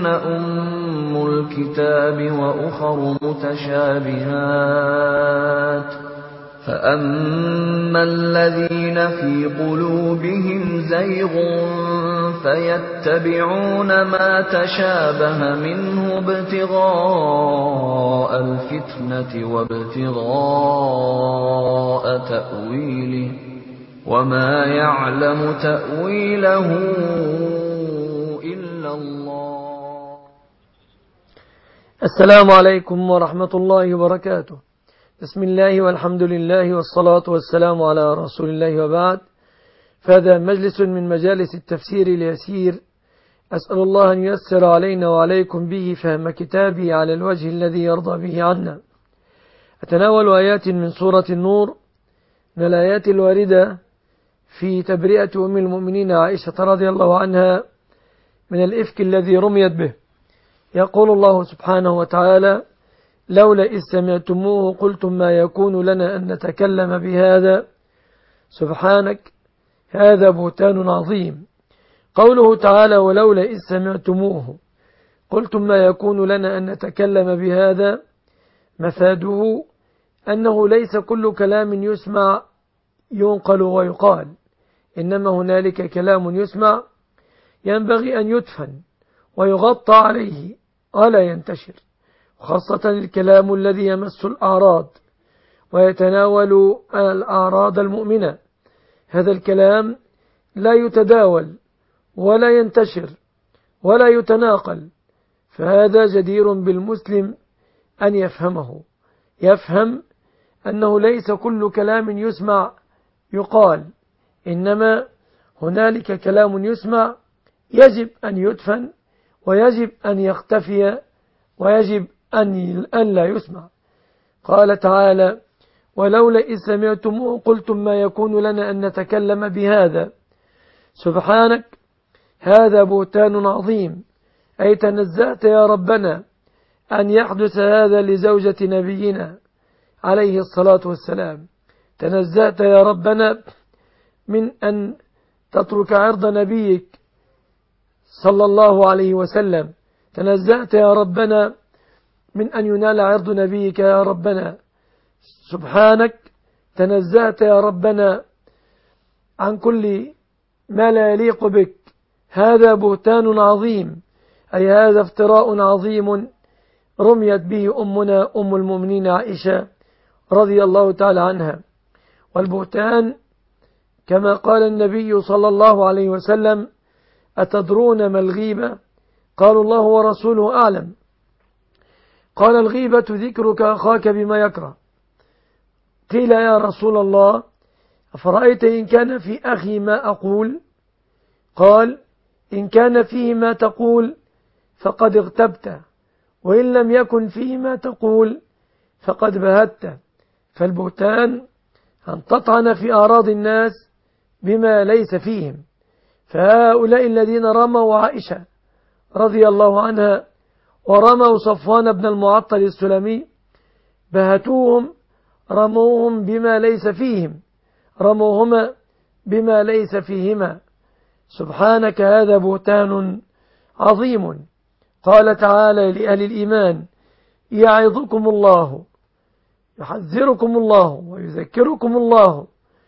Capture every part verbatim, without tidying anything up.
أم الكتاب وأخر متشابهات فأما الذين في قلوبهم زيغ فيتبعون ما تشابه منه ابتغاء الفتنة وابتغاء تأويله وما يعلم تأويله إلا الله. السلام عليكم ورحمة الله وبركاته. بسم الله والحمد لله والصلاة والسلام على رسول الله وبعد، فهذا مجلس من مجالس التفسير اليسير، أسأل الله أن ييسر علينا وعليكم به فهم كتابه على الوجه الذي يرضى به عنا. أتناول آيات من سورة النور من الآيات الواردة في تبرئة أم المؤمنين عائشة رضي الله عنها من الإفك الذي رميت به. يقول الله سبحانه وتعالى: لولا إذ سمعتموه قلتم ما يكون لنا أن نتكلم بهذا سبحانك هذا بهتان عظيم. قوله تعالى ولولا إذ سمعتموه قلتم ما يكون لنا أن نتكلم بهذا، مفاده أنه ليس كل كلام يسمع ينقل ويقال، إنما هنالك كلام يسمع ينبغي أن يدفن ويغطى عليه ولا ينتشر، خاصة الكلام الذي يمس الأعراض ويتناول الأعراض المؤمنة. هذا الكلام لا يتداول ولا ينتشر ولا يتناقل، فهذا جدير بالمسلم أن يفهمه، يفهم أنه ليس كل كلام يسمع يقال، إنما هنالك كلام يسمع يجب أن يدفن ويجب أن يختفي ويجب أن لا يسمع. قال تعالى: ولولا إذ سمعتموه قلتم ما يكون لنا أن نتكلم بهذا سبحانك هذا بهتان عظيم، أي تنزأت يا ربنا أن يحدث هذا لزوجة نبينا عليه الصلاة والسلام، تنزأت يا ربنا من أن تترك عرض نبيك صلى الله عليه وسلم، تنزأت يا ربنا من أن ينال عرض نبيك يا ربنا، سبحانك تنزأت يا ربنا عن كل ما لا يليق بك، هذا بهتان عظيم، أي هذا افتراء عظيم رميت به أمنا أم المؤمنين عائشة رضي الله تعالى عنها. والبهتان كما قال النبي صلى الله عليه وسلم: أتدرون ما الغيبة؟ قالوا الله ورسوله أعلم. قال: الغيبة ذكرك أخاك بما يكره. قيل: يا رسول الله أفرأيت إن كان في أخي ما أقول؟ قال: إن كان فيه ما تقول فقد اغتبت، وإن لم يكن فيه ما تقول فقد بهت. فالبهتان أن تطعن في أعراض الناس بما ليس فيهم، فهؤلاء الذين رموا عائشة رضي الله عنها ورموا صفوان بن المعطل السلمي بهتوهم، رموهم بما ليس فيهم، رموهما بما ليس فيهما، سبحانك هذا بهتان عظيم. قال تعالى لأهل الإيمان: يعظكم الله، يحذركم الله ويذكركم الله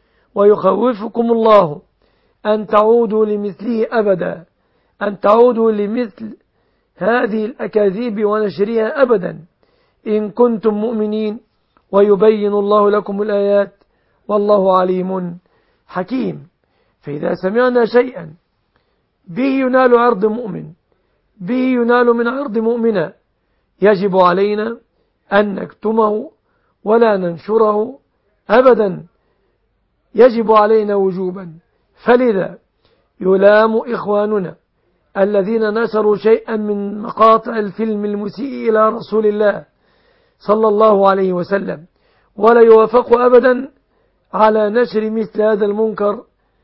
ويخوفكم الله أن تعودوا لمثله أبدا، أن تعودوا لمثل هذه الأكاذيب ونشرها أبدا إن كنتم مؤمنين، ويبين الله لكم الآيات والله عليم حكيم. فإذا سمعنا شيئا به ينال عرض مؤمن، به ينال من عرض مؤمنة، يجب علينا أن نكتمه ولا ننشره أبدا، يجب علينا وجوبا. فلذا يلام إخواننا الذين نشروا شيئا من مقاطع الفيلم المسيء إلى رسول الله صلى الله عليه وسلم، ولا يوافق أبدا على نشر مثل هذا المنكر،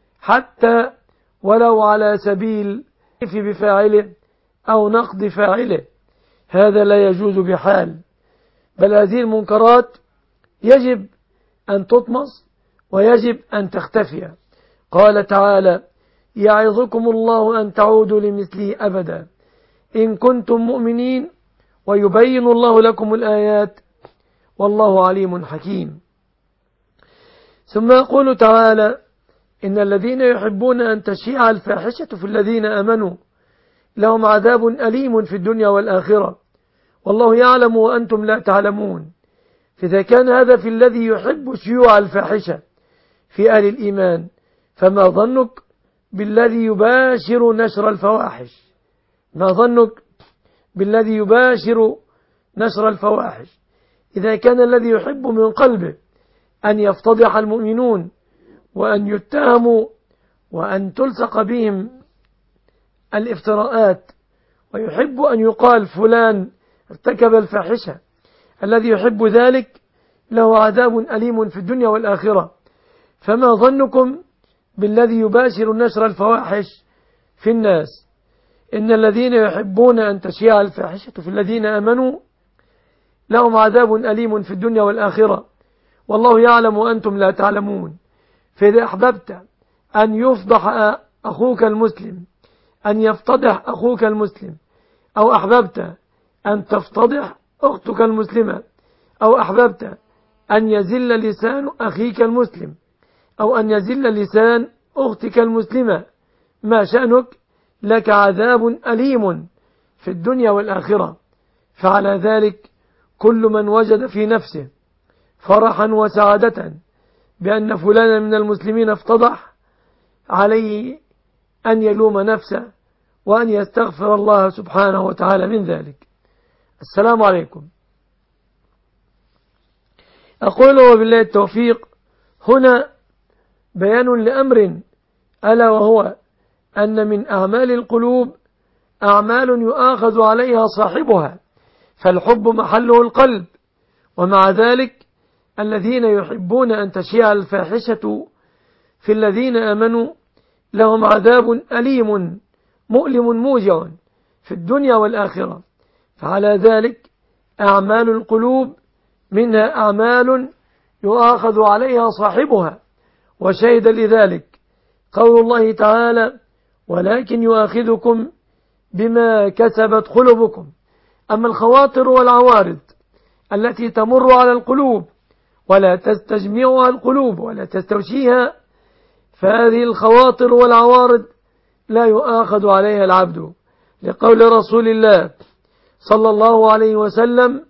حتى ولو على سبيل بفاعله أو نقد فاعله، هذا لا يجوز بحال. بل هذه المنكرات يجب أن تطمس ويجب أن تختفي. قال تعالى: يعظكم الله أن تعودوا لمثله أبدا، إن كنتم مؤمنين ويبين الله لكم الآيات والله عليم حكيم. ثم يقول تعالى إن الذين يحبون أن تشيع الفاحشة في الذين آمنوا لهم عذاب أليم في الدنيا والآخرة والله يعلم وأنتم لا تعلمون. فإذا كان هذا في الذي يحب شيوع الفاحشة في أهل الإيمان فما ظنك بالذي يباشر نشر الفواحش ما ظنك بالذي يباشر نشر الفواحش إذا كان الذي يحب من قلبه أن يفتضح المؤمنون وأن يتهموا وأن تلصق بهم الافتراءات ويحب أن يقال فلان ارتكب الفاحشة الذي يحب ذلك له عذاب أليم في الدنيا والآخرة فما ظنكم بالذي يباشر نشر الفواحش في الناس إن الذين يحبون أن تشيع الفاحشة في الذين آمنوا لهم عذاب أليم في الدنيا والآخرة والله يعلم وأنتم لا تعلمون. فإذا أحببت أن يفضح أخوك المسلم أن يفتضح أخوك المسلم أو أحببت أن تفتضح أختك المسلمة أو أحببت أن يزل لسان أخيك المسلم أو أن يزل لسان أختك المسلمة ما شأنك لك عذاب أليم في الدنيا والآخرة. فعلى ذلك كل من وجد في نفسه فرحا وسعادة بأن فلانا من المسلمين افتضح عليه أن يلوم نفسه وأن يستغفر الله سبحانه وتعالى من ذلك. السلام عليكم. أقول وبالله التوفيق هنا بيان لأمر ألا وهو أن من أعمال القلوب أعمال يؤاخذ عليها صاحبها فالحب محله القلب ومع ذلك الذين يحبون أن تشيع الفاحشة في الذين آمنوا لهم عذاب أليم مؤلم موجع في الدنيا والآخرة. فعلى ذلك أعمال القلوب منها أعمال يؤاخذ عليها صاحبها وشهد لذلك قول الله تعالى ولكن يؤاخذكم بما كسبت قلوبكم. أما الخواطر والعوارض التي تمر على القلوب ولا تستجمعها القلوب ولا تستوشيها فهذه الخواطر والعوارض لا يؤاخذ عليها العبد لقول رسول الله صلى الله عليه وسلم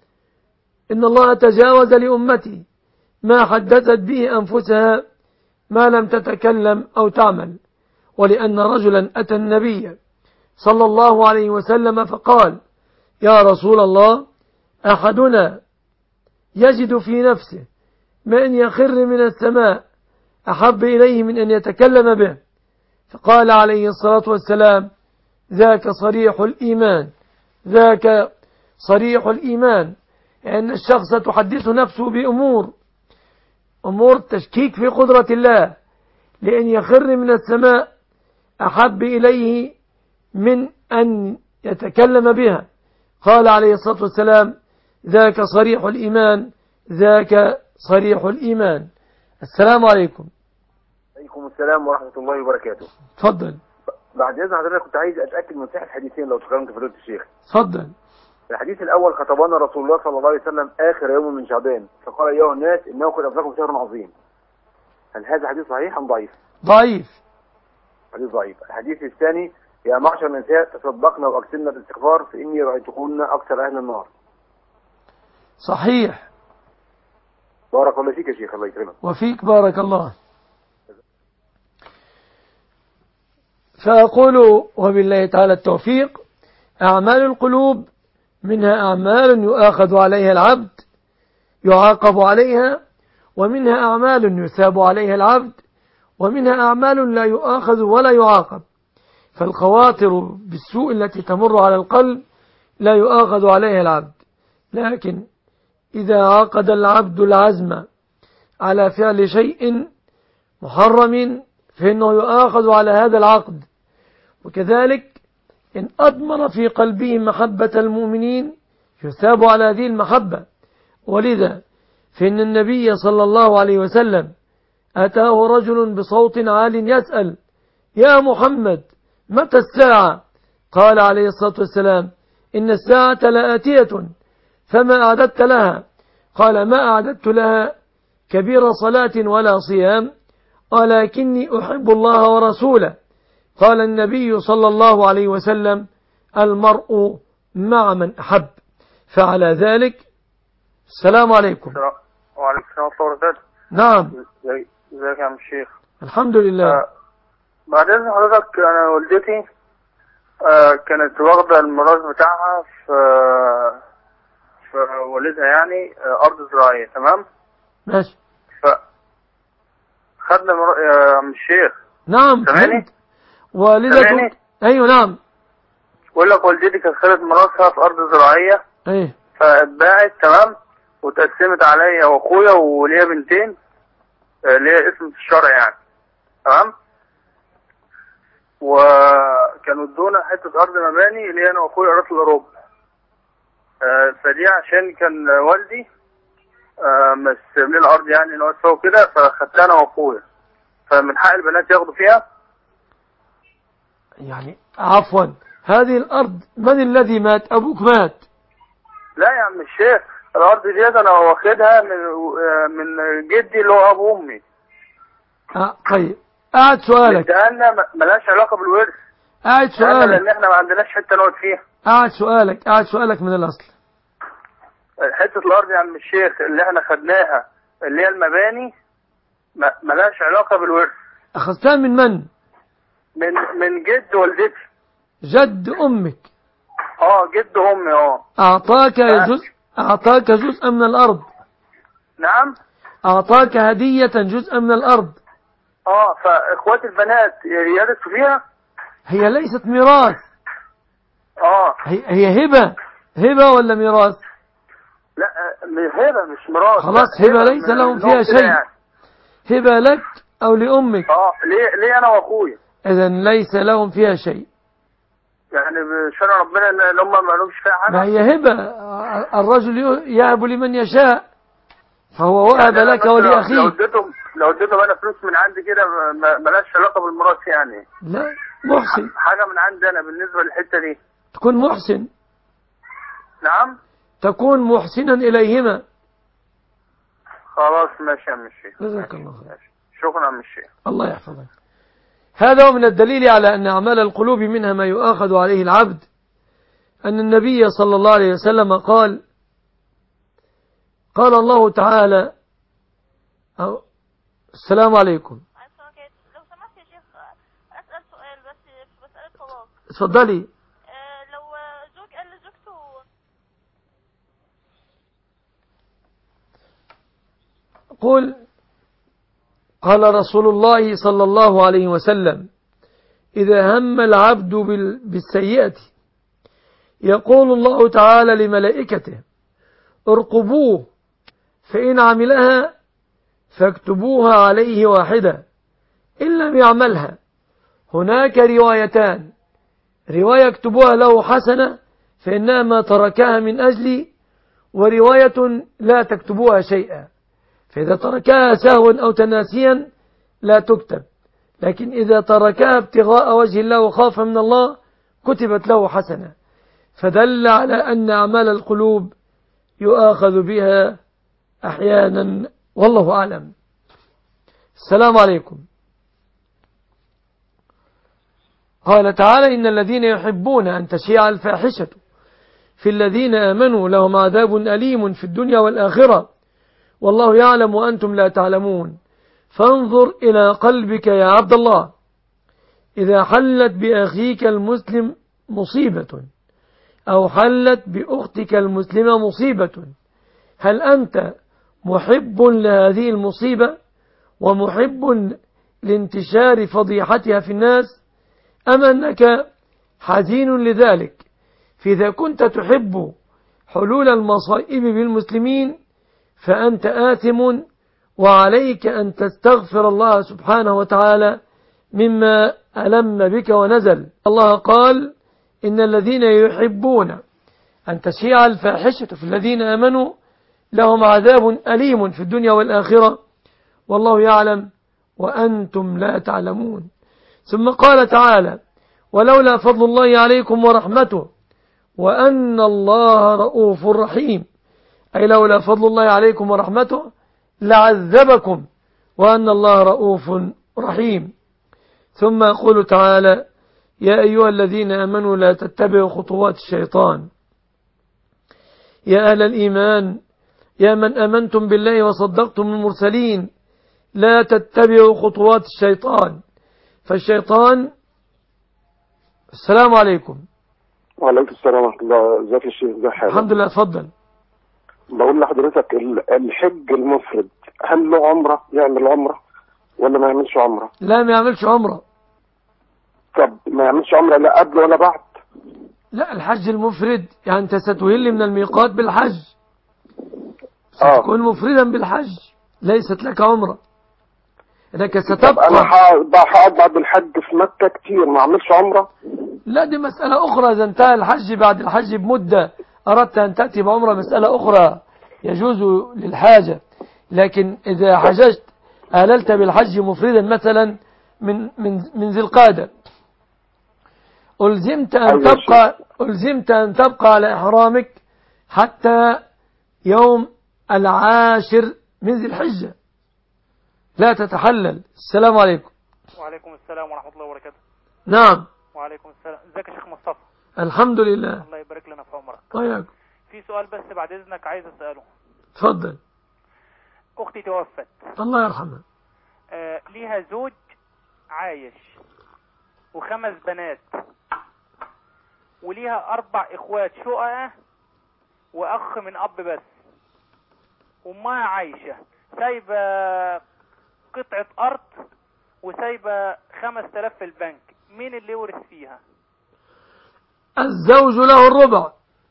إن الله تجاوز لأمتي ما حدثت به أنفسها ما لم تتكلم أو تعمل. ولأن رجلا أتى النبي صلى الله عليه وسلم فقال يا رسول الله أحدنا يجد في نفسه ما أن يخر من السماء أحب إليه من أن يتكلم به فقال عليه الصلاة والسلام ذاك صريح الإيمان ذاك صريح الإيمان لأن الشخص تحدث نفسه بأمور أمور تشكيك في قدرة الله لأن يخر من السماء أحب إليه من أن يتكلم بها. قال عليه الصلاة والسلام ذاك صريح الإيمان ذاك صريح الإيمان. السلام عليكم. عليكم السلام ورحمة الله وبركاته. تفضل. بعد إذن حضرتك كنت عايز أتأكد من صحة حديثين لو تكرمت فضيلة الشيخ. تفضل. الحديث الأول خطبنا رسول الله صلى الله عليه وسلم آخر يوم من شعبان فقال أيها الناس إنه قد أفلكم شهر عظيم. هل هذا حديث صحيح أم ضعيف؟ ضعيف. حديث ضعيف. الحديث الثاني يا معشر النساء تصدقنا وأكثرنا بالاستغفار فإني رأيتكن أكثر أهل النار. صحيح. بارك الله فيك يا شيخ. الله يكرمك. وفيك بارك الله. فأقول وبالله تعالى التوفيق أعمال القلوب منها أعمال يؤاخذ عليها العبد يعاقب عليها ومنها أعمال يثاب عليها العبد ومنها أعمال لا يؤاخذ ولا يعاقب. فالخواطر بالسوء التي تمر على القلب لا يؤاخذ عليها العبد لكن إذا عقد العبد العزم على فعل شيء محرم فإنه يؤاخذ على هذا العقد. وكذلك إن أضمر في قلبه محبة المؤمنين يثاب على هذه المحبة. ولذا فإن النبي صلى الله عليه وسلم أتاه رجل بصوت عال يسأل يا محمد متى الساعة قال عليه الصلاة والسلام إن الساعة لآتية فما أعددت لها؟ قال ما أعددت لها كبير صلاة ولا صيام ولكني أحب الله ورسوله. قال النبي صلى الله عليه وسلم المرء مع من أحب. فعلى ذلك السلام عليكم. وعليكم السلام ورحمة الله وبركاته. نعم. ازيك يا عم الشيخ؟ الحمد لله. آه بعد إذن حضرتك أنا والدتي آه كانت واخدة الميراث بتاعها في آه في والدها يعني آه أرض زراعية. تمام ماشي. فخدنا مر... يا عم الشيخ. نعم. سامعني؟ والدتك. أيوه نعم. بقول لك والدتي كانت خدت ميراثها في أرض زراعية. أيه. فاتباعت. تمام. وتقسمت عليا وأخويا وليا بنتين ليا اسم في الشرع يعني. تمام. وكانوا ادونا حتة أرض مباني اللي أنا وأخويا أراضي الأوروبا. آه فدي عشان كان والدي آه مسلم لي الأرض يعني نوسعه وكده، فخدتها أنا وأخويا. فمن حق البنات ياخدوا فيها؟ يعني عفوا، هذه الأرض من الذي مات؟ أبوك مات؟ لا يا عم الشيخ، الأرض دي أنا واخدها من من جدي اللي هو أبو أمي. آه طيب، قاعد سؤالك. لأن ملهاش علاقة بالورث. قاعد سؤالك. لأن إحنا ما عندناش حتة نقعد فيها. قاعد سؤالك قاعد سؤالك من الأصل. حتة الأرض يا عم الشيخ اللي إحنا خدناها اللي هي المباني ملهاش علاقة بالورث. أخذتها من من؟ من من جد والدتي. جد أمك. اه جد أمي. اه أعطاك جزء أعطاك جزءا من الأرض. نعم. أعطاك هدية جزءا من الأرض. اه فإخوات البنات يرثوا فيها؟ هي ليست ميراث. اه هي, هي هبة. هبة ولا ميراث؟ لا هبة مش ميراث. خلاص هبة ليس لهم فيها شيء يعني. هبة لك أو لأمك. اه ليه ليه أنا وأخويا. إذن ليس لهم فيها شيء يعني بشرع ربنا ان هم ما لهمش فيها حاجه. ما هي هبه، الرجل يهب لمن يشاء، فهو وهب يعني لك ولأخيك. لو اديتهم لو اديتهم انا فلوس من عندي كده مالهاش علاقه بالميراث يعني. لا محسن. حاجه من عندي انا بالنسبه للحته دي. تكون محسن. نعم. تكون محسنا اليهما. خلاص ماشي يا عم الشيخ. جزاك الله خير. شكرا يا عم الشيخ. الله يحفظك. هذا من الدليل على أن أعمال القلوب منها ما يؤاخذ عليه العبد، أن النبي صلى الله عليه وسلم قال قال الله تعالى أو السلام عليكم. لو سمحت يا شيخ أسأل سؤال بس بسأل الطلاق. اتفضلي. أه لو زوج قال لزوجته قل قال رسول الله صلى الله عليه وسلم إذا هم العبد بالسيئة يقول الله تعالى لملائكته ارقبوه فإن عملها فاكتبوها عليه واحدة إن لم يعملها. هناك روايتان، رواية اكتبوها له حسنة فإنها ما تركها من أجلي، ورواية لا تكتبوها شيئا، فإذا تركها سهوا أو تناسيا لا تكتب، لكن إذا تركها ابتغاء وجه الله وخاف من الله كتبت له حسنة. فدل على أن أعمال القلوب يؤاخذ بها أحيانا، والله أعلم. السلام عليكم. قال تعالى إن الذين يحبون أن تشيع الفاحشة في الذين آمنوا لهم عذاب أليم في الدنيا والآخرة والله يعلم وأنتم لا تعلمون. فانظر إلى قلبك يا عبد الله، إذا حلت بأخيك المسلم مصيبة أو حلت بأختك المسلمة مصيبة، هل أنت محب لهذه المصيبة ومحب لانتشار فضيحتها في الناس، أم أنك حزين لذلك؟ فإذا كنت تحب حلول المصائب بالمسلمين فأنت آثم، وعليك أن تستغفر الله سبحانه وتعالى مما ألم بك ونزل. الله قال إن الذين يحبون أن تشيع الفاحشة في الذين آمنوا لهم عذاب أليم في الدنيا والآخرة والله يعلم وأنتم لا تعلمون. ثم قال تعالى ولولا فضل الله عليكم ورحمته وأن الله رؤوف رحيم، أي لولا فضل الله عليكم ورحمته لعذبكم وأن الله رؤوف رحيم. ثم يقول تعالى: يا أيها الذين آمنوا لا تتبعوا خطوات الشيطان. يا أهل الإيمان، يا من آمنتم بالله وصدقتم المرسلين، لا تتبعوا خطوات الشيطان. فالشيطان. السلام عليكم. وعليكم السلام ورحمة الله. ازيك يا شيخ؟ ازي حالك؟ الحمد لله. اتفضل. بقول لحضرتك الحج المفرد هل له عمرة؟ يعمل عمرة ولا ما يعملش عمرة؟ لا، ما يعملش عمرة. طب ما يعملش عمرة لا قبل ولا بعد؟ لا، الحج المفرد يعني أنت ستهل من الميقات بالحج، آه. ستكون مفردا بالحج، ليست لك عمرة، إنك ستبقى. طب أنا هقعد بعد الحج في مكة كتير ما أعملش عمرة؟ لا، دي مسألة أخرى. إذا انتهى الحج بعد الحج بمدة أردت أن تأتي بعمرة، مسألة أخرى يجوز للحاجة. لكن إذا حججت أهللت بالحج مفردا مثلا من من من ذي القعدة، ألزمت أن تبقى ألزمت أن تبقى على إحرامك حتى يوم العاشر من ذي الحجة، لا تتحلل. السلام عليكم. وعليكم السلام ورحمة الله وبركاته. نعم. وعليكم السلام. ازيك يا شيخ مصطفى؟ الحمد لله. الله يبارك لنا في عمرك. طيب. في سؤال بس بعد إذنك عايز أسأله. تفضل. أختي توفت، الله يرحمها. آه ليها زوج عايش وخمس بنات، وليها أربع إخوات شققة وأخ من أب بس، وأمها عايشة سايبة قطعة أرض وسايبة خمس تلاف في البنك. مين اللي يورث فيها؟ الزوج له الربع،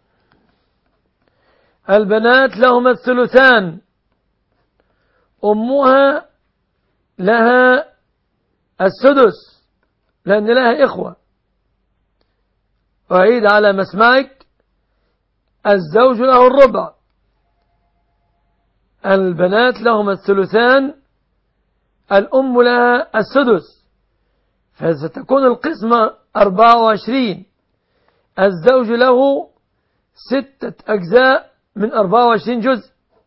البنات لهما الثلثان، أمها لها السدس لأن لها إخوة. أعيد على مسمعك: الزوج له الربع، البنات لهما الثلثان، الأم لها السدس، فستكون القسمة أربعة وعشرين. الزوج له ستة أجزاء من أربعة وعشرين جزء،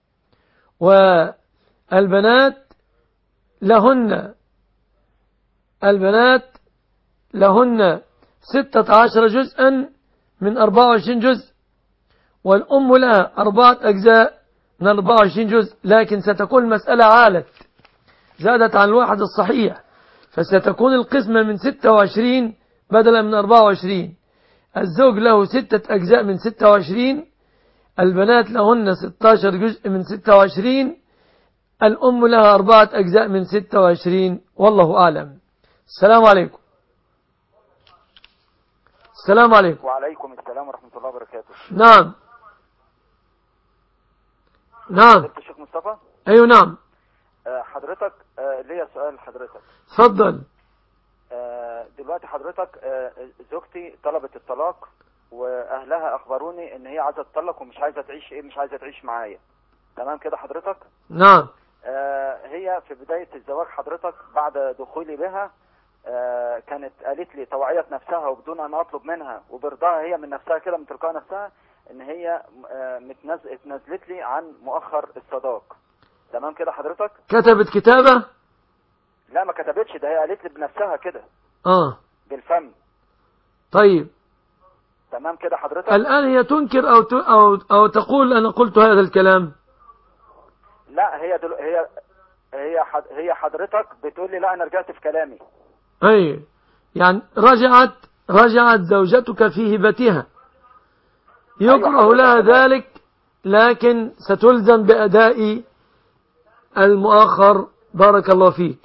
والبنات لهن البنات لهن ستة عشر جزءا من أربعة وعشرين جزء، والأم لها أربعة أجزاء من أربعة وعشرين جزء. لكن ستكون المسألة عالت، زادت عن الواحد الصحيح، فستكون القسمة من ستة وعشرين بدلا من أربعة وعشرين. الزوج له ستة أجزاء من ستة وعشرين، البنات لهن ستة عشر جزء من ستة وعشرين، الأم لها أربعة أجزاء من ستة وعشرين، والله أعلم. السلام عليكم. السلام عليكم. وعليكم السلام ورحمة الله وبركاته. نعم نعم. الشيخ مصطفى؟ أيوه نعم. حضرتك ليا سؤال لحضرتك. تفضل. دلوقتي حضرتك زوجتي طلبت الطلاق، واهلها اخبروني ان هي عايزه تطلق ومش عايزه تعيش ايه مش عايزه تعيش معايا. تمام كده حضرتك؟ نعم. هي في بدايه الزواج حضرتك بعد دخولي بها كانت قالت لي توعية نفسها وبدون ان اطلب منها وبرضاها هي من نفسها كده من تلقاء نفسها ان هي اتنازلت لي عن مؤخر الصداق. تمام كده حضرتك؟ كتبت كتابة؟ لا ما كتبتش، ده هي قالت لي بنفسها كده اه بالفم. طيب تمام كده حضرتك؟ الآن هي تنكر أو, ت... أو, أو تقول أنا قلت هذا الكلام؟ لا هي دل... هي هي حد... هي حضرتك بتقول لي لا أنا رجعت في كلامي. أي يعني رجعت رجعت زوجتك في هبتها، يكره أيوة لها ذلك، لكن ستلزم بأداء المؤخر. بارك الله فيك.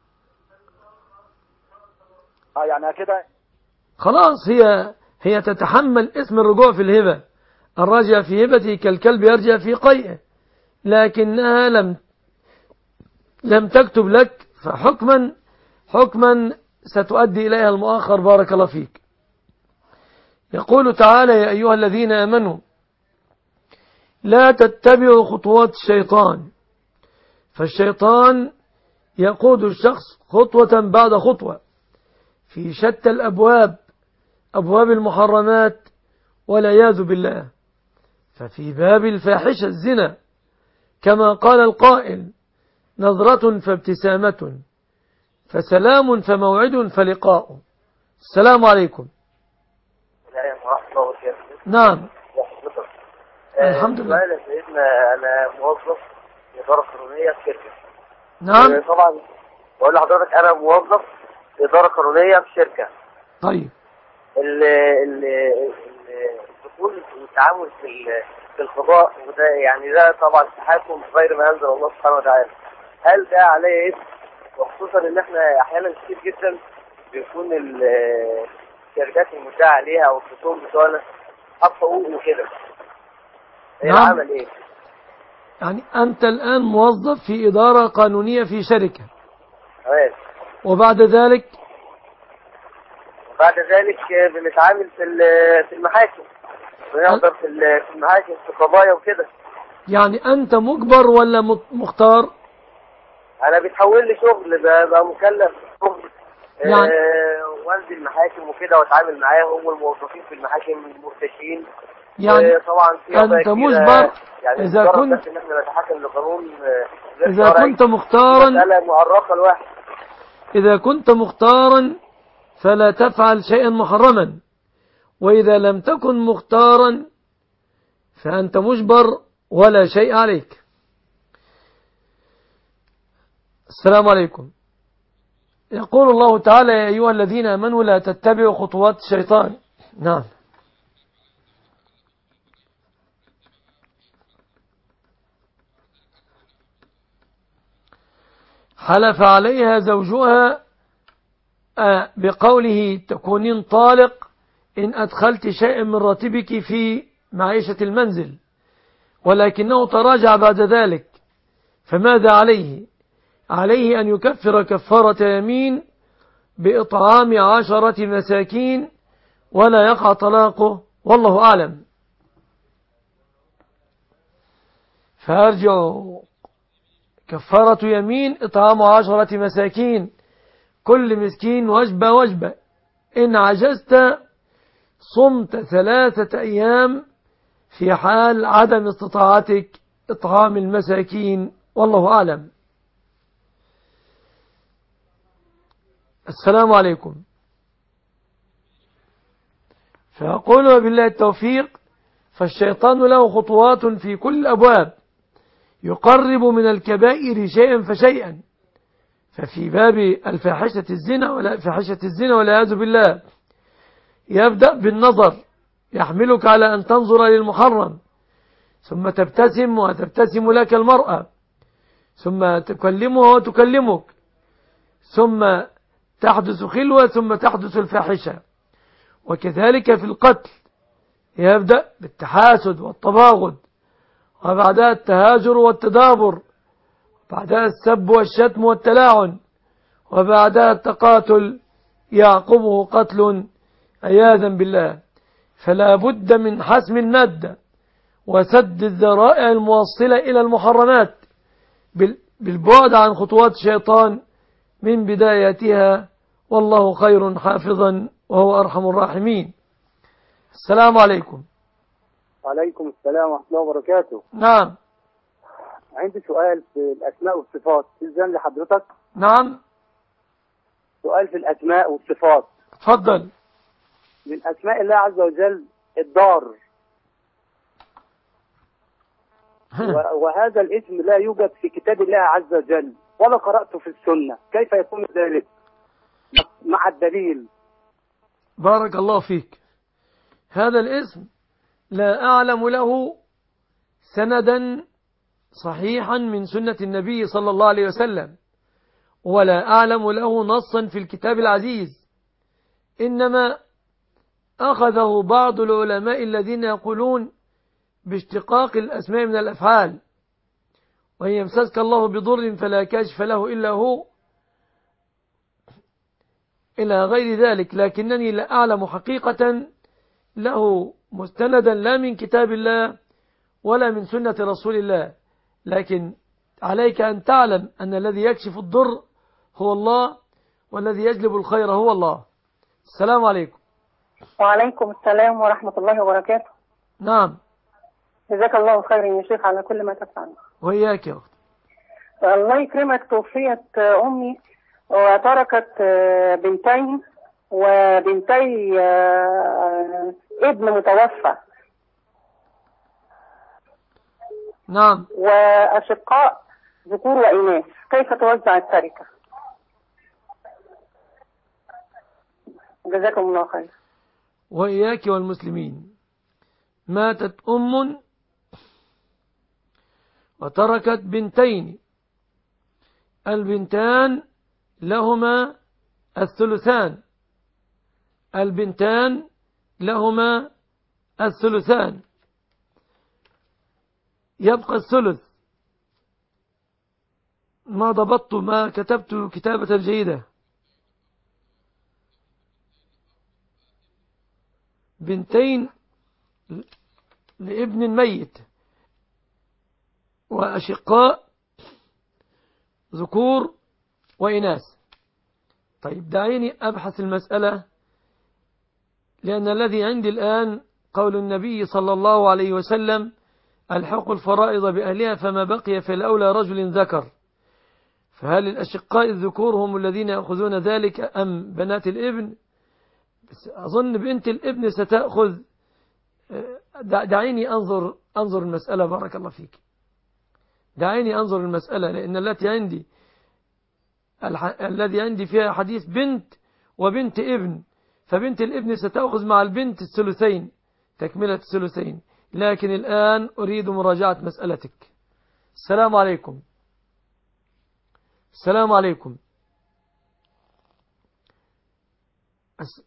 اه يعني كده خلاص هي هي تتحمل اسم الرجوع في الهبة. الراجع في هبته كالكلب يرجع في قيئه، لكنها لم لم تكتب لك، فحكما حكما ستؤدي إليها المؤخر. بارك الله فيك. يقول تعالى: يا أيها الذين آمنوا لا تتبعوا خطوات الشيطان. فالشيطان يقود الشخص خطوة بعد خطوة في شتى الأبواب أبواب المحرمات والعياذ بالله. ففي باب الفاحشة الزنا كما قال القائل: نظرة فابتسامة، فسلام فموعد فلقاء. السلام عليكم. نعم. الحمد لله. أنا موظف إدارة قانونية في شركة. نعم. طبعا بقول لحضرتك أنا موظف إدارة قانونية في شركة. طيب. الدخول والتعامل في في القضاء وده يعني ده طبعا تحكم غير ما أنزل الله سبحانه وتعالى. هل ده عليه إثم؟ وخصوصا إن إحنا أحيانا كتير جدا بيكون الشركات المدعى عليها أو الخصوم بتوعنا حق حقوق وكده. نعم. العمل إيه؟ يعني أنت الآن موظف في إدارة قانونية في شركة. تمام. وبعد ذلك بعد ذلك بنتعامل في في المحاكم، بنحضر في المحاكم في قضايا وكده. يعني أنت مجبر ولا مختار؟ أنا بيتحول لي شغل، ببقى مكلف شغل. يعني آه وانزل المحاكم وكده واتعامل معاهم والموظفين في المحاكم المرتشين. يعني طبعا في أنت مجبر. يعني إذا كنت إن احنا نتحكم لقانون إذا كنت مختارا مسألة مؤرخة الواحد. إذا كنت مختارا فلا تفعل شيئا محرما، وإذا لم تكن مختارا فأنت مجبر ولا شيء عليك. السلام عليكم. يقول الله تعالى: يا أيها الذين آمنوا لا تتبعوا خطوات الشيطان. نعم. حلف عليها زوجها بقوله: تكونين طالق إن أدخلت شيئا من راتبك في معيشة المنزل، ولكنه تراجع بعد ذلك، فماذا عليه؟ عليه أن يكفر كفارة يمين بإطعام عشرة مساكين ولا يقع طلاقه، والله أعلم. فأرجع كفارة يمين إطعام عشرة مساكين، كل مسكين وجبة وجبة. إن عجزت صمت ثلاثة أيام في حال عدم استطاعتك إطعام المساكين، والله أعلم. السلام عليكم. فأقول وبالله التوفيق. فالشيطان له خطوات في كل الأبواب، يقرب من الكبائر شيئا فشيئا. ففي باب الفاحشة الزنا ولا فاحشة الزنا والعياذ بالله يبدأ بالنظر، يحملك على أن تنظر للمحرم، ثم تبتسم وتبتسم لك المرأة، ثم تكلمها وتكلمك، ثم تحدث خلوة، ثم تحدث الفاحشة. وكذلك في القتل يبدأ بالتحاسد والتباغض، وبعدها التهاجر والتدابر، وبعدها السب والشتم والتلاعن، وبعدها التقاتل يعقبه قتل عياذا بالله. فلا بد من حسم الندى وسد الذرائع الموصلة إلى المحرمات بالبعد عن خطوات الشيطان من بدايتها، والله خير حافظا وهو أرحم الراحمين. السلام عليكم. وعليكم السلام ورحمة الله وبركاته. نعم. عندي سؤال في الأسماء والصفات، إذن لحضرتك؟ نعم. سؤال في الأسماء والصفات. تفضل. من أسماء الله عز وجل الدار، وهذا الاسم لا يوجد في كتاب الله عز وجل ولا قرأته في السنة، كيف يكون ذلك مع الدليل؟ بارك الله فيك. هذا الاسم لا أعلم له سندا صحيحا من سنة النبي صلى الله عليه وسلم، ولا أعلم له نصا في الكتاب العزيز، إنما أخذه بعض العلماء الذين يقولون باشتقاق الأسماء من الأفعال، وإن يمسسك الله بضر فلا كاشف له إلا هو، إلى غير ذلك. لكنني لا أعلم حقيقة له مستندا لا من كتاب الله ولا من سنة رسول الله. لكن عليك أن تعلم أن الذي يكشف الضر هو الله، والذي يجلب الخير هو الله. السلام عليكم. وعليكم السلام ورحمة الله وبركاته. نعم. جزاك الله خيرا يا شيخ على كل ما تفعل. وإياك يا أخت. الله يكرمك. توفيت أمي وتركت بنتين وبنتي ابن متوفى. نعم. وأشقاء ذكور وإناث، كيف توزع التركة؟ جزاكم الله خير. وإياك والمسلمين. ماتت أم وتركت بنتين، البنتان لهما الثلثان، البنتان لهما الثلثان، يبقى الثلث. ما ضبطت، ما كتبت كتابة جيدة. بنتين لابن ميت وأشقاء ذكور وإناث. طيب دعيني أبحث المسألة، لأن الذي عندي الآن قول النبي صلى الله عليه وسلم: الحق الفرائض بأهلها فما بقي في الأولى رجل ذكر. فهل الأشقاء الذكور هم الذين يأخذون ذلك أم بنات الابن؟ بس أظن بنت الابن ستأخذ. دعيني أنظر أنظر المسألة. بارك الله فيك. دعيني أنظر المسألة، لأن التي عندي الح... الذي عندي فيها حديث بنت وبنت ابن، فبنت الابن ستأخذ مع البنت الثلثين، تكملة الثلثين. لكن الآن أريد مراجعة مسألتك. السلام عليكم. السلام عليكم. أس...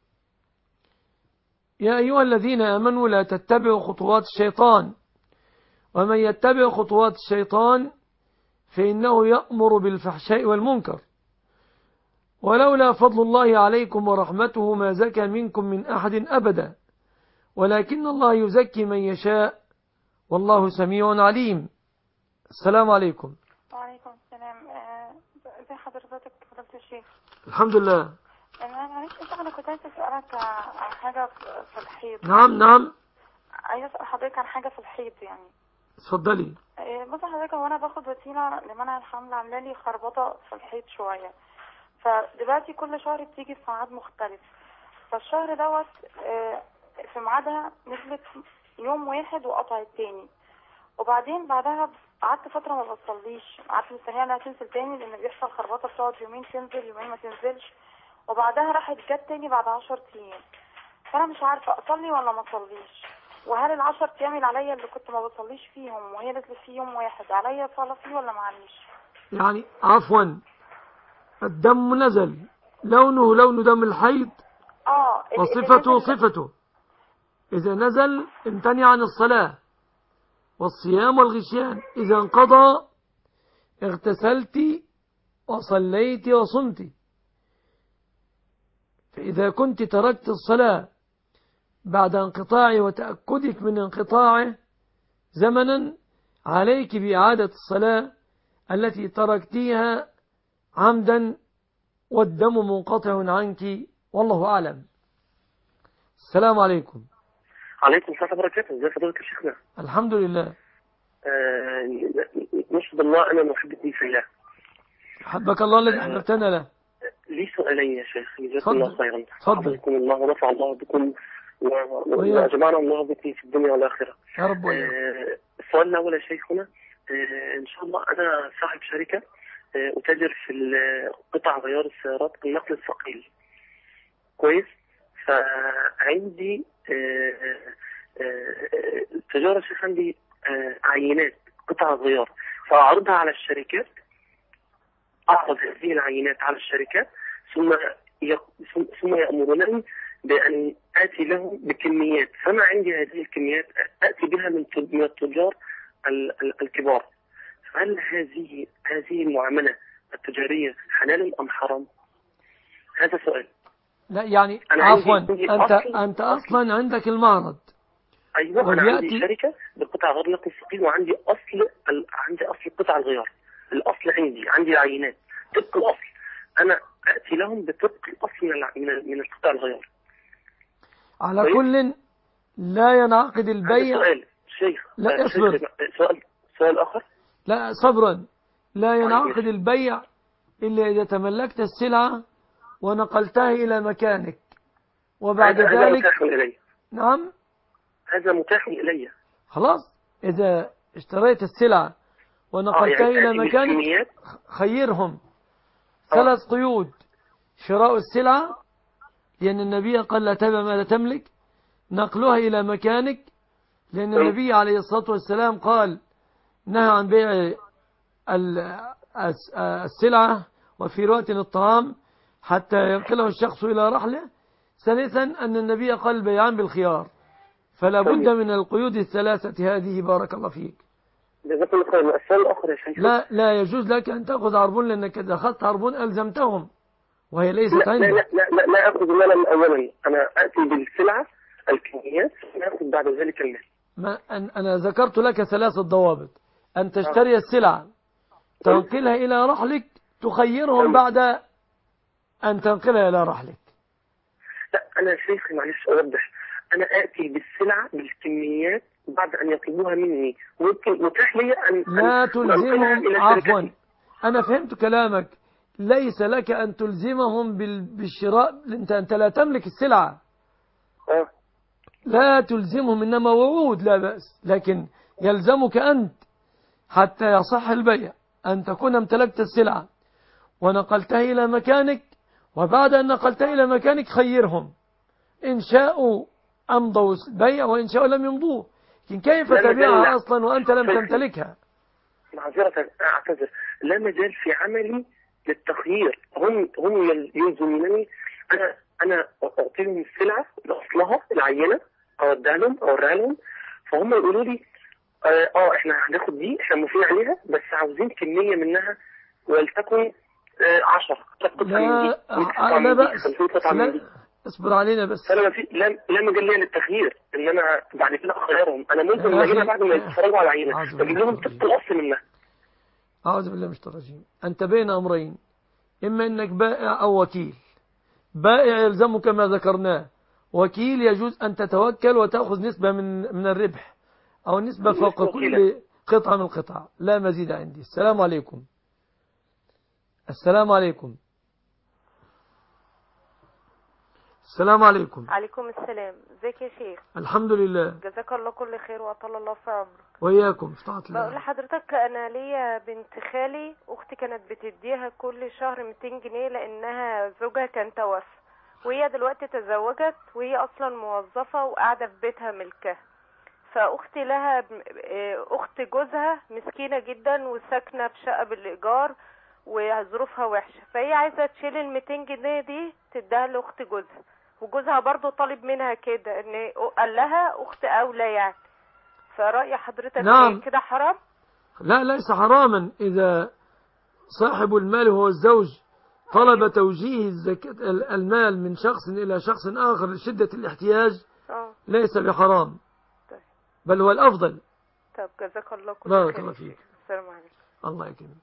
يا أيها الذين آمنوا لا تتبعوا خطوات الشيطان، ومن يتبع خطوات الشيطان فإنه يأمر بالفحشاء والمنكر، ولولا فضل الله عليكم ورحمته ما زكى منكم من أحد أبدا، ولكن الله يزكي من يشاء والله سميع عليم. السلام عليكم. وعليكم السلام. ازي حضرتك فضيلة الشيخ؟ الحمد لله. انا معلش انا كنت عايزه اسالك عن حاجه في الحيض. نعم نعم. عايزه اسال حضرتك عن حاجه في الحيض يعني. اتفضلي. بص حضرتك، هو انا باخد وسيله لمنع الحمل، عامله لي خربطه في الحيض شويه، فدلوقتي كل شهر بتيجي في ميعاد مختلف. فالشهر دوت في ميعادها نزلت يوم واحد وقطعت تاني، وبعدين بعدها قعدت فتره ما بصليش، قعدت مستنيه انها تنزل تاني لان بيحصل خربطه بتقعد يومين تنزل يومين ما تنزلش، وبعدها راحت جت تاني بعد عشر ايام. فانا مش عارفه اصلي ولا ما اصليش، وهل العشر ايام اللي عليا اللي كنت ما بصليش فيهم وهي نزلت فيه يوم واحد عليا صلاه فيه ولا معليش؟ يعني عفوا، الدم نزل، لونه لون دم الحيض اه وصفته صفته. إذا نزل امتنع عن الصلاة والصيام والغشيان. إذا انقضى اغتسلت وصليت وصمت. فإذا كنت تركت الصلاة بعد انقطاعه وتأكدك من انقطاعه زمنا، عليك بإعادة الصلاة التي تركتيها عمدا والدم منقطع عنك، والله أعلم. السلام عليكم. عليكم السلام وبركاته. ازي فضيلة شيخنا؟ الحمد لله. آه نشهد الله أنا محبتي في الله. حبك الله الذي أحببتنا له. لي سؤالين يا شيخ، جزاكم الله خيرا. تفضل. حفظكم الله ونفع الله بكم وجمعنا الله بكم في الدنيا والآخرة يا رب. آه السؤال الأول يا شيخنا، آه إن شاء الله أنا صاحب شركة آه أتاجر في قطع غيار السيارات النقل الثقيل، كويس؟ فعندي تجارة شيخ، عندي عينات قطع غيار، فأعرضها على الشركات، أعرض هذه العينات على الشركات ثم ثم يأمرونني بأن آتي لهم بكميات، فأنا عندي هذه الكميات آتي بها من التجار الكبار. فهل هذه هذه المعاملة التجارية حلال أم حرام؟ هذا سؤال. لا يعني عفوا، أنت أنت أصلا عندك المعرض. أيوة أنا عندي شركة بقطع غيار نقل ثقيل، وعندي أصل ال... عندي أصل قطع الغيار، الأصل عندي عندي عينات طبق الأصل، أنا أتي لهم بطبق الأصل من من القطع الغيار. على كل لا ينعقد البيع. سؤال شيخ لا اصبر. سؤال سؤال آخر. لا صبرا. لا ينعقد البيع إلا إذا تملكت السلعة ونقلتها إلى مكانك وبعد هذا ذلك. متاح إلي. نعم هذا متاح إلي. خلاص إذا اشتريت السلعة ونقلتها آه يعني إلى مكانك خيرهم. آه. ثلاث قيود: شراء السلعة لأن النبي قال لا تبع ما لا تملك، نقلها إلى مكانك لأن النبي عليه الصلاة والسلام قال نهى عن بيع السلعة وفي رواية الطعام حتى ينقله الشخص إلى رحله. ثالثا أن النبي قال بيعان بالخيار. فلا بد من القيود الثلاثة هذه. بارك الله فيك. جزاك الله خير. السؤال الآخر يا شيخ. لا لا يجوز لك أن تأخذ عربون لأنك إذا أخذت عربون ألزمتهم وهي ليست لا عندك. لا لا لا, لا أخذ المال أولا. أنا أتي بالسلعة الكميات ونأخذ بعد ذلك المال. ما أنا ذكرت لك ثلاثة ضوابط: أن تشتري السلعة، تنقلها إلى رحلك، تخيرهم بعد أن تنقلها إلى رحلك. لا أنا شيخ معلش أوضح. أنا آتي بالسلعة بالكميات بعد أن يطلبوها مني، ممكن متاح لي أن لا تلزمهم. عفوا أنا فهمت كلامك. ليس لك أن تلزمهم بالشراء. أنت أنت لا تملك السلعة. أه. لا تلزمهم، إنما وعود لا بأس، لكن يلزمك أنت حتى يصح البيع أن تكون امتلكت السلعة ونقلتها إلى مكانك، وبعد أن نقلتها إلى مكانك خيرهم، إن شاءوا أمضوا البيع وإن شاءوا لم يمضوه. لكن كيف تبيعها أصلا وأنت لم تمتلكها؟ معذرة أعتذر، لا مجال في عملي للتخيير. هم هم يلزمونني. أنا أنا أعطيهم السلعة لأصلها العينة، أودع لهم أوريها لهم، فهم يقولوا لي آه, آه إحنا هناخد دي، إحنا موافقين عليها، بس عاوزين كمية منها ولتكن آه عشرة قطعة من دي، لا بأس. اصبر علينا بس. فأنا ما في لا لا مجال لي للتخيير إن أنا بعد كده أخيرهم. أنا ممكن أجيبها بعد ما يتفرجوا على العينة أجيب لهم طبق الأصل منها. أعوذ بالله من الشيطان الرجيم. أنت بين أمرين: إما أنك بائع أو وكيل. بائع يلزمك ما ذكرناه، وكيل يجوز أن تتوكل وتأخذ نسبة من من الربح أو نسبة فوق كل قطعة من القطع، لا مزيد عندي. السلام عليكم. السلام عليكم. السلام عليكم. عليكم السلام. ازيك يا شيخ؟ الحمد لله. جزاك الله كل خير وأطال الله في عمرك. وإياكم. افتحت الله. بقول لحضرتك أنا ليا بنت خالي، أختي كانت بتديها كل شهر مئتين جنيه لأنها زوجها كان توفى، وهي دلوقتي تزوجت وهي أصلا موظفة وقاعدة في بيتها ملكها. فأختي لها أخت جوزها مسكينة جدا وساكنة في شقة بالإيجار وظروفها وحشة، فهي عايزة تشيل ال مئتين جنيه دي تديها لأخت جوزها، وجوزها برضو طالب منها كده، ان قال لها أخت أولى يعني. فرأي حضرتك نعم. كده حرام؟ لا ليس حراما. إذا صاحب المال هو الزوج طلب توجيه الزكاة المال من شخص إلى شخص آخر لشدة الاحتياج أوه. ليس بحرام، بل هو الأفضل. طب جزاك الله كل بارك خير. الله فيك. السلام عليكم. الله يكرمك.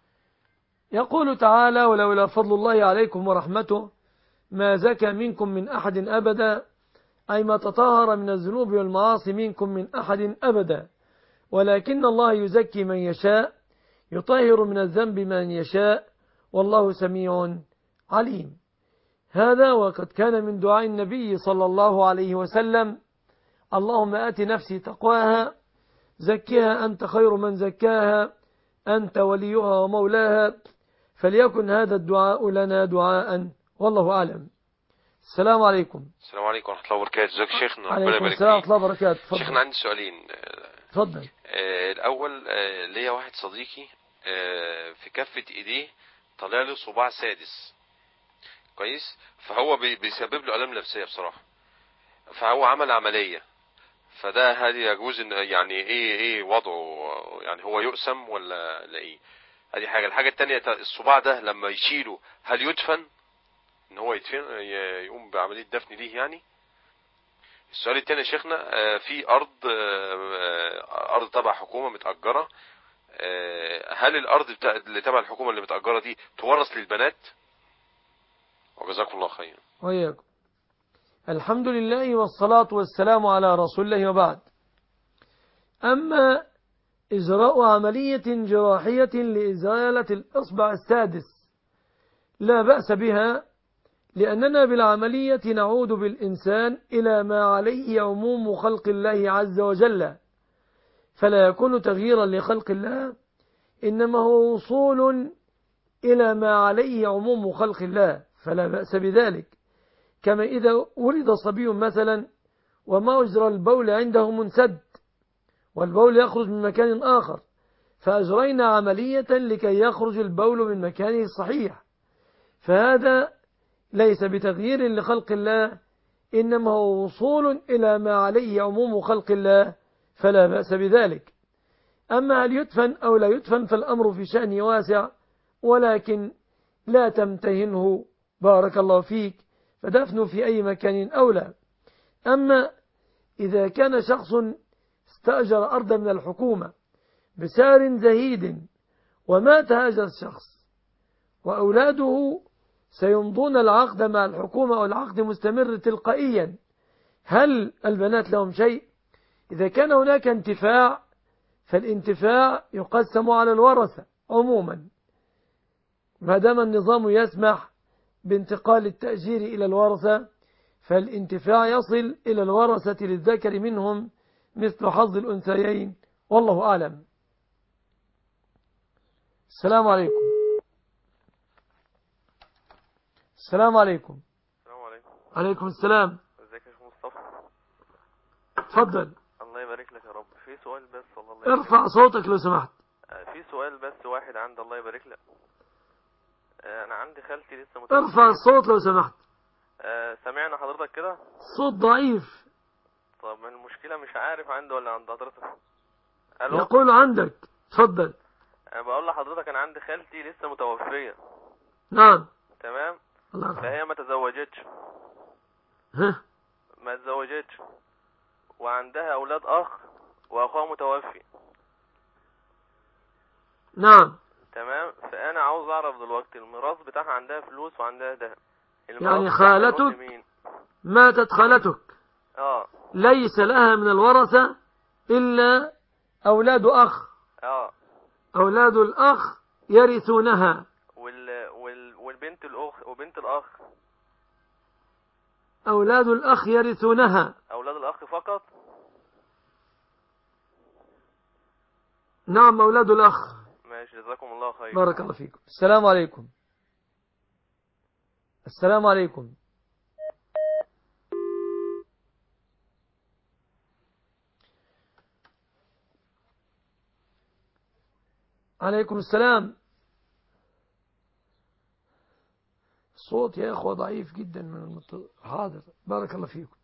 يقول تعالى: ولولا فضل الله عليكم ورحمته ما زكى منكم من أحد أبدا، أي ما تطهر من الذنوب والمعاصي منكم من أحد أبدا، ولكن الله يزكي من يشاء، يطهر من الذنب من يشاء، والله سميع عليم. هذا وقد كان من دعاء النبي صلى الله عليه وسلم: اللهم آت نفسي تقواها زكها أنت خير من زكاها أنت وليها ومولاها. فليكن هذا الدعاء لنا دعاء، والله أعلم. السلام عليكم. السلام عليكم ورحمة الله وبركاته. ازيك يا شيخنا؟ عليكم السلام ورحمة الله وبركاته. شيخنا عندي سؤالين. اتفضل. آه الأول آه ليا واحد صديقي آه في كفة إيديه طلع له صباع سادس كويس، فهو بيسبب له ألم نفسية بصراحة، فهو عمل عملية، فده هل يجوز ان يعني ايه ايه وضعه؟ يعني هو يقسم ولا لا؟ ايه هذه حاجة. الحاجة التانية الصباع ده لما يشيله هل يدفن، ان هو يدفن يقوم بعملية دفن ليه يعني؟ السؤال التاني يا شيخنا، في ارض ارض تبع حكومة متأجرة، هل الارض اللي تبع الحكومة اللي متأجرة دي تورث للبنات؟ وجزاكم الله خير. وياكم. الحمد لله والصلاة والسلام على رسول الله وبعد. أما إجراء عملية جراحية لإزالة الإصبع السادس لا بأس بها، لأننا بالعملية نعود بالإنسان إلى ما عليه عموم خلق الله عز وجل، فلا يكون تغييرا لخلق الله، إنما هو وصول إلى ما عليه عموم خلق الله، فلا بأس بذلك. كما إذا ولد صبي مثلا وما أجرى البول عنده منسد والبول يخرج من مكان آخر، فأجرينا عملية لكي يخرج البول من مكانه الصحيح، فهذا ليس بتغيير لخلق الله، إنما هو وصول إلى ما عليه عموم خلق الله، فلا بأس بذلك. أما هل يدفن أو لا يدفن فالأمر في شأنه واسع، ولكن لا تمتهنه بارك الله فيك، فدفنه في أي مكان أولى. أما إذا كان شخص استأجر أرضا من الحكومة بسعر زهيد ومات هذا الشخص وأولاده سيمضون العقد مع الحكومة والعقد مستمر تلقائيا، هل البنات لهم شيء؟ إذا كان هناك انتفاع فالانتفاع يقسم على الورثة عموما، ما دام النظام يسمح بانتقال التأجير إلى الورثة فالانتفاع يصل إلى الورثة للذكر منهم مثل حظ الأنثيين، والله أعلم. السلام عليكم. السلام عليكم. السلام عليكم. عليكم السلام. ازيك يا شيخ مصطفى؟ اتفضل. الله يبارك لك يا رب. في سؤال بس والله. الله ارفع صوتك لو سمحت. في سؤال بس واحد عند الله يبارك لك. انا عندي خالتي لسه متوفية. ارفع الصوت لو سمحت. أه سمعنا حضرتك كده؟ صوت ضعيف. طب المشكلة مش عارف عنده ولا عند حضرتك. الو. يقول عندك. اتفضل. انا بقول لحضرتك انا عندي خالتي لسه متوفية. نعم. تمام. الله. فهي ما تزوجتش. ها؟ ما تزوجتش وعندها اولاد اخ واخوها متوفي. نعم. تمام. فانا عاوز اعرف دلوقتي الميراث بتاعها، عندها فلوس وعندها ذهب، يعني خالتك ماتت خالتك اه ليس لها من الورثة إلا أولاد أخ. اه أولاد الأخ يرثونها. وال... وال... والبنت الأخ وبنت الأخ. أولاد الأخ يرثونها. أولاد الأخ فقط. نعم أولاد الأخ. ماشي جزاكم الله خير. بارك الله فيكم. السلام عليكم. السلام عليكم. عليكم السلام. الصوت يا أخوة ضعيف جدا من المت... حاضر. بارك الله فيكم.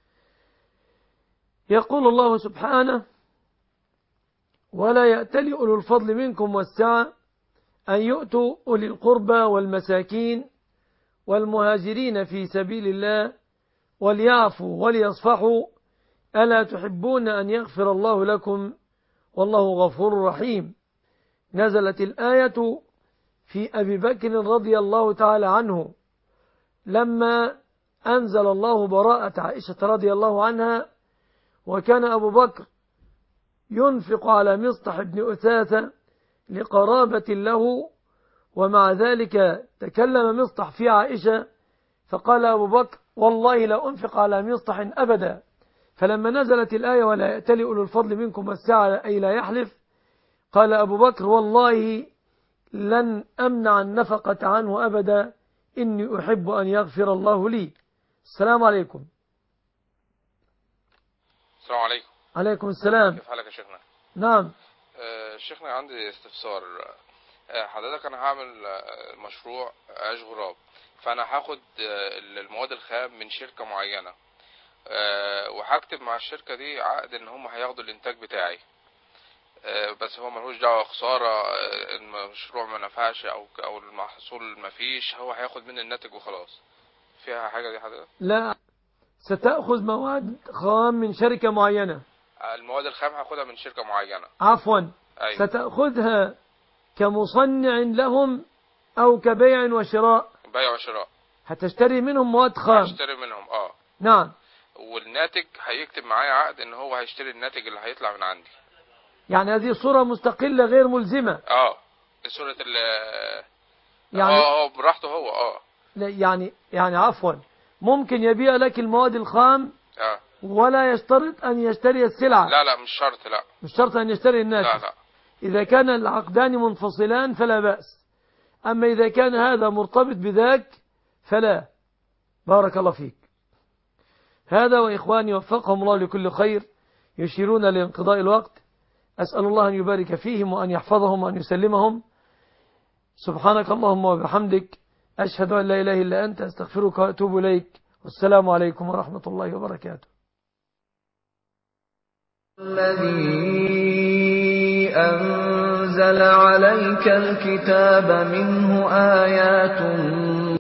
يقول الله سبحانه: ولا يأتل أولو الفضل منكم والسعة أن يؤتوا أولي القربى والمساكين والمهاجرين في سبيل الله وليعفوا وليصفحوا ألا تحبون أن يغفر الله لكم والله غفور رحيم. نزلت الآية في أبي بكر رضي الله تعالى عنه لما أنزل الله براءة عائشة رضي الله عنها، وكان أبو بكر ينفق على مصطح بن أثاثة لقرابة له، ومع ذلك تكلم مصطح في عائشة فقال أبو بكر: والله لا أنفق على مصطح أبدا. فلما نزلت الآية ولا يأتل أولو الفضل منكم والسعة أي لا يحلف، قال أبو بكر: والله لن أمنع النفقة عنه أبدا، إني أحب أن يغفر الله لي. السلام عليكم. السلام عليكم. عليكم السلام. كيف حالك يا شيخنا؟ نعم. آه شيخنا عندي استفسار. آه حضرتك أنا هعمل آه مشروع عيش غراب، فأنا هاخد آه المواد الخام من شركة معينة، آه وهكتب مع الشركة دي عقد إن هم هياخدوا الإنتاج بتاعي، آه بس هو ملهوش دعوة خسارة، آه المشروع ما نفعش أو أو المحصول ما فيش، هو هياخد مني الناتج وخلاص. فيها حاجة دي حضرتك؟ لا، ستأخذ مواد خام من شركة معينة. المواد الخام هاخدها من شركة معينة. عفوا. أيوة. ستأخذها كمصنع لهم أو كبيع وشراء؟ بيع وشراء. هتشتري منهم مواد خام. هشتري منهم اه نعم. والناتج هيكتب معايا عقد ان هو هيشتري الناتج اللي هيطلع من عندي. يعني هذه صورة مستقلة غير ملزمة. اه صورة ال يعني اه اه براحته هو اه يعني يعني عفوا ممكن يبيع لك المواد الخام اه ولا يشترط أن يشتري السلعة. لا لا مش شرط، لا مش شرط أن يشتري الناتج. لا لا. إذا كان العقدان منفصلان فلا بأس، أما إذا كان هذا مرتبط بذاك فلا. بارك الله فيك. هذا وإخواني وفقهم الله لكل خير يشيرون لانقضاء الوقت. أسأل الله أن يبارك فيهم وأن يحفظهم وأن يسلمهم. سبحانك اللهم وبحمدك أشهد أن لا إله إلا أنت أستغفرك وأتوب إليك. والسلام عليكم ورحمة الله وبركاته. الذي أنزل عليك الكتاب منه آيات